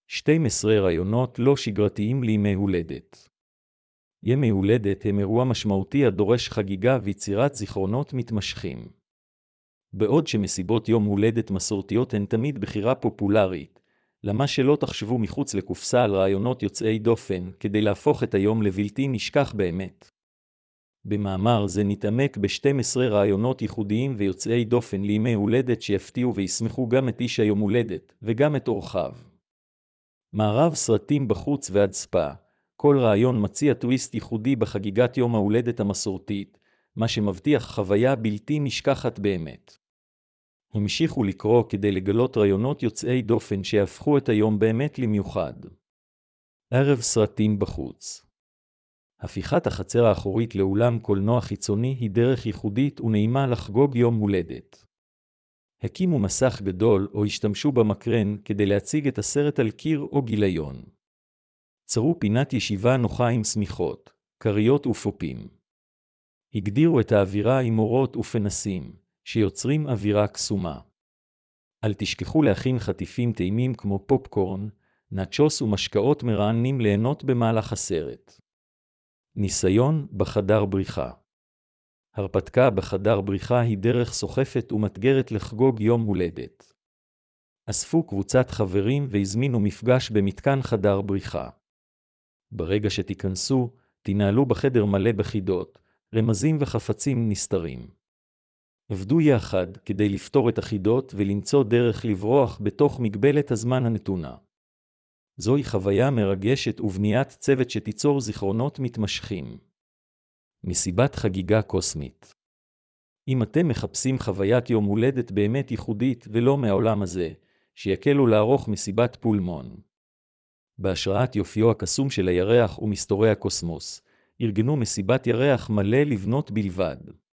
12 רעיונות לא שגרתיים לימי הולדת. ימי הולדת הם אירוע משמעותי הדורש חגיגה ויצירת זיכרונות מתמשכים. בעוד שמסיבות יום הולדת מסורתיות הן תמיד בחירה פופולרית, למה שלא תחשבו מחוץ לקופסה על רעיונות יוצאי דופן כדי להפוך את היום לבלתי נשכח באמת. במאמר זה נתעמק ב-12 רעיונות ייחודיים ויוצאי דופן לימי הולדת שיפתיעו וישמחו גם את איש היום הולדת וגם את אורחיו. מערב סרטים בחוץ ועד ספה, כל רעיון מציע טוויסט ייחודי בחגיגת יום ההולדת המסורתית, מה שמבטיח חוויה בלתי נשכחת באמת. המשיכו לקרוא כדי לגלות רעיונות יוצאי דופן שיהפכו את היום באמת למיוחד. ערב סרטים בחוץ. הפיכת החצר האחורית לאולם קולנוע חיצוני היא דרך ייחודית ונעימה לחגוג יום הולדת. הקימו מסך גדול או השתמשו במקרן כדי להציג את הסרט על קיר או גיליון. צרו פינת ישיבה נוחה עם סמיכות, קריות ופופים. הגדירו את האווירה עם אורות ופנסים, שיוצרים אווירה קסומה. אל תשכחו להכין חטיפים טעימים כמו פופקורן, נאצ'וס ומשקאות מרעננים ליהנות במהלך הסרט. ניסיון בחדר בריחה. הרפתקה בחדר בריחה היא דרך סוחפת ומתגרת לחגוג יום הולדת. אספו קבוצת חברים והזמינו מפגש במתקן חדר בריחה. ברגע שתיכנסו, תנהלו בחדר מלא בחידות, רמזים וחפצים נסתרים. עבדו יחד כדי לפתור את החידות ולמצוא דרך לברוח בתוך מגבלת הזמן הנתונה. זוהי חוויה מרגשת ובניית צוות שתיצור זיכרונות מתמשכים. מסיבת חגיגה קוסמית. אם אתם מחפשים חוויית יום הולדת באמת ייחודית ולא מהעולם הזה, שיקלו לערוך מסיבת פולמון. בהשראת יופיו הקסום של הירח ומסתורי הקוסמוס, ארגנו מסיבת ירח מלא לבנות בלבד.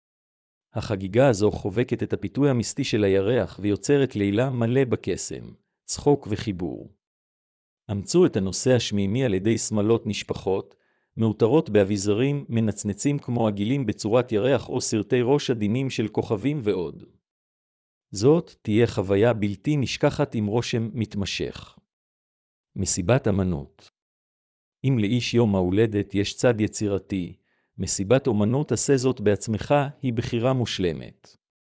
החגיגה הזו חובקת את הפיתוי המיסטי של הירח ויוצרת לילה מלא בקסם, צחוק וחיבור. אמצו את הנושא השמימי על ידי שמלות נשפחות, מאותרות באביזרים מנצנצים כמו עגילים בצורת ירח או סרטי ראש עדינים של כוכבים ועוד. זאת תהיה חוויה בלתי נשכחת עם רושם מתמשך. מסיבת אמנות. אם לאיש יום ההולדת יש צד יצירתי, מסיבת אומנות עשה זאת בעצמך היא בחירה מושלמת.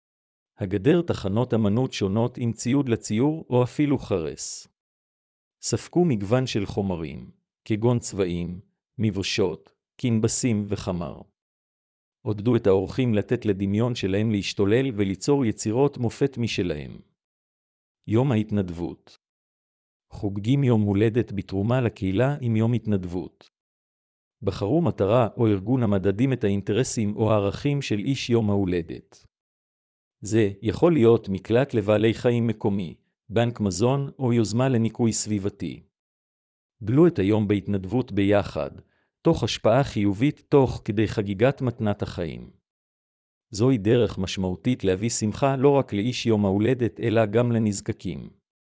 הגדר תחנות אמנות שונות עם ציוד לציור או אפילו חרס. ספקו מגוון של חומרים, כגון צבעים, מבושות, קנבסים וחמר. עודדו את האורחים לתת לדמיון שלהם להשתולל וליצור יצירות מופת משלהם. יום ההתנדבות. חוגגים יום הולדת בתרומה לקהילה עם יום התנדבות. בחרו מטרה או ארגון המדדים את האינטרסים או הערכים של איש יום ההולדת. זה יכול להיות מקלט לבעלי חיים מקומי, בנק מזון או יוזמה לניקוי סביבתי. גלו את היום בהתנדבות ביחד, תוך השפעה חיובית תוך כדי חגיגת מתנת החיים. זוהי דרך משמעותית להביא שמחה לא רק לאיש יום ההולדת אלא גם לנזקקים.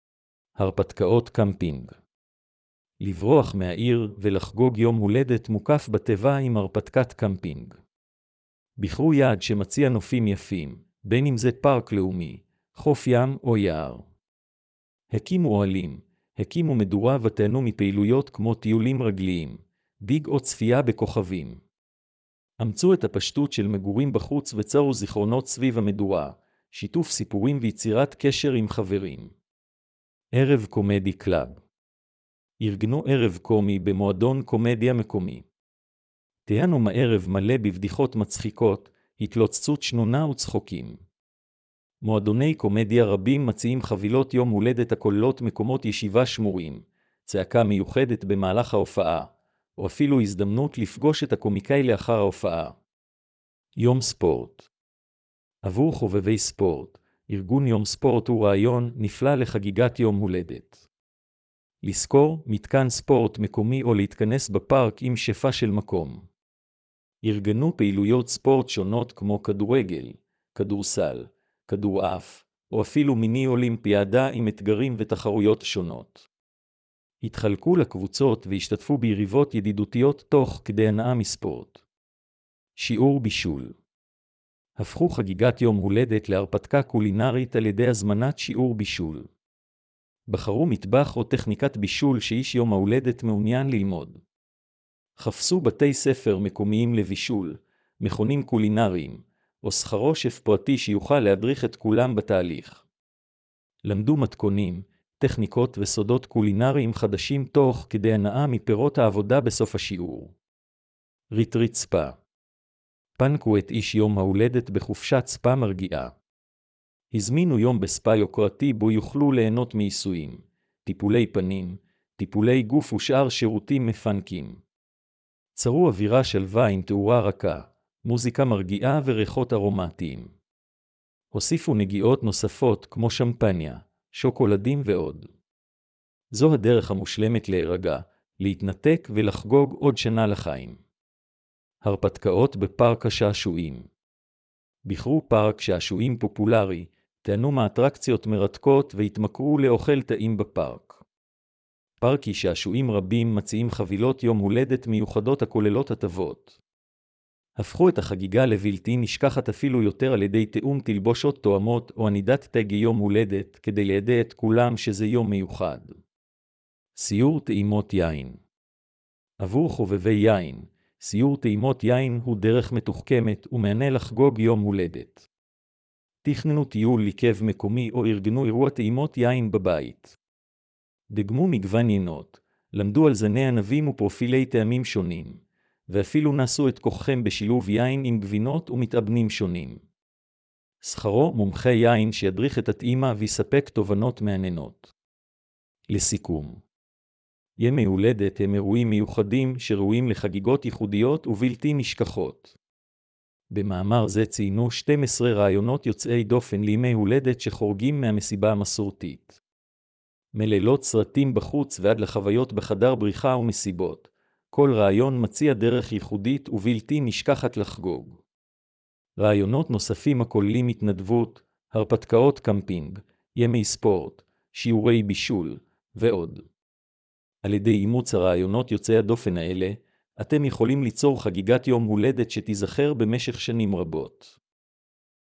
הרפתקאות קמפינג. לברוח מהעיר ולחגוג יום הולדת מוקף בטבע עם הרפתקת קמפינג. בחרו יעד שמציע נופים יפים, בין אם זה פארק לאומי, חוף ים או יער. הקימו אוהלים, הקימו מדורה ותהנו מפעילויות כמו טיולים רגליים, דיג או צפייה בכוכבים. אמצו את הפשטות של מגורים בחוץ וצרו זיכרונות סביב המדורה, שיתוף סיפורים ויצירת קשר עם חברים. ערב קומדי קלאב. ארגנו ערב קומי במועדון קומדיה מקומי. תהיינו מערב מלא בבדיחות מצחיקות, התלוצצות שנונה וצחוקים. מועדוני קומדיה רבים מציעים חבילות יום הולדת הכוללות מקומות ישיבה שמורים, צעקה מיוחדת במהלך ההופעה, או אפילו הזדמנות לפגוש את הקומיקאי לאחר ההופעה. יום ספורט. עבור חובבי ספורט, ארגון יום ספורט הוא רעיון נפלא לחגיגת יום הולדת. לזכור מתקן ספורט מקומי או להתכנס בפארק עם שפע של מקום. ארגנו פעילויות ספורט שונות כמו כדורגל, כדורסל, כדורעף, או אפילו מיני אולימפיאדה עם אתגרים ותחרויות שונות. התחלקו לקבוצות והשתתפו ביריבות ידידותיות תוך כדי הנאה מספורט. שיעור בישול. הפכו חגיגת יום הולדת להרפתקה קולינרית על ידי הזמנת שיעור בישול. בחרו מטבח או טכניקת בישול שאיש יום ההולדת מעוניין ללמוד. חפשו בתי ספר מקומיים לבישול, מכונים קולינריים, או שכרו שף פרטי שיוכל להדריך את כולם בתהליך. למדו מתכונים, טכניקות וסודות קולינריים חדשים תוך כדי הנאה מפירות העבודה בסוף השיעור. ריטריט ספא. פנקו את איש יום ההולדת בחופשת ספא מרגיעה. הזמינו יום בספא יוקרתי בו יוכלו ליהנות מעיסויים, טיפולי פנים, טיפולי גוף ושאר שירותים מפנקים. צרו אווירה שלווה עם תאורה רכה, מוזיקה מרגיעה וריחות ארומטיים. הוסיפו נגיעות נוספות כמו שמפניה, שוקולדים ועוד. זו הדרך המושלמת להירגע, להתנתק ולחגוג עוד שנה לחיים. הרפתקאות בפארק השעשועים. בחרו פארק שעשועים פופולרי, תהנו מאטרקציות מרתקות והתמכרו לאוכל טעים בפארק. פארקי שעשועים רבים מציעים חבילות יום הולדת מיוחדות הכוללות הטבות. הפכו את החגיגה לבלתי נשכחת אפילו יותר על ידי תאום תלבושות תואמות או ענידת תג יום הולדת כדי לידע את כולם שזה יום מיוחד. סיור טעימות יין. עבור חובבי יין, סיור טעימות יין הוא דרך מתוחכמת ומענה לחגוג יום הולדת. תכננו טיול לקב מקומי או ארגנו אירוע טעימות יין בבית. דגמו מגוון יינות, למדו על זני ענבים ופרופילי טעמים שונים, ואפילו נסו את כוחכם בשילוב יין עם גבינות ומתאבנים שונים. שכרו מומחה יין שידריך את הטעימה ויספק תובנות מעניינות. לסיכום, ימי הולדת הם אירועים מיוחדים שראויים לחגיגות ייחודיות ובלתי נשכחות. במאמר זה ציינו 12 רעיונות יוצאי דופן לימי הולדת שחורגים מהמסיבה המסורתית. מלילות סרטים בחוץ ועד לחוויות בחדר בריחה ומסיבות, כל רעיון מציע דרך ייחודית ובלתי נשכחת לחגוג. רעיונות נוספים הכוללים התנדבות, הרפתקאות קמפינג, ימי ספורט, שיעורי בישול ועוד. על ידי אימוץ הרעיונות יוצאי הדופן האלה, אתם יכולים ליצור חגיגת יום הולדת שתיזכר במשך שנים רבות.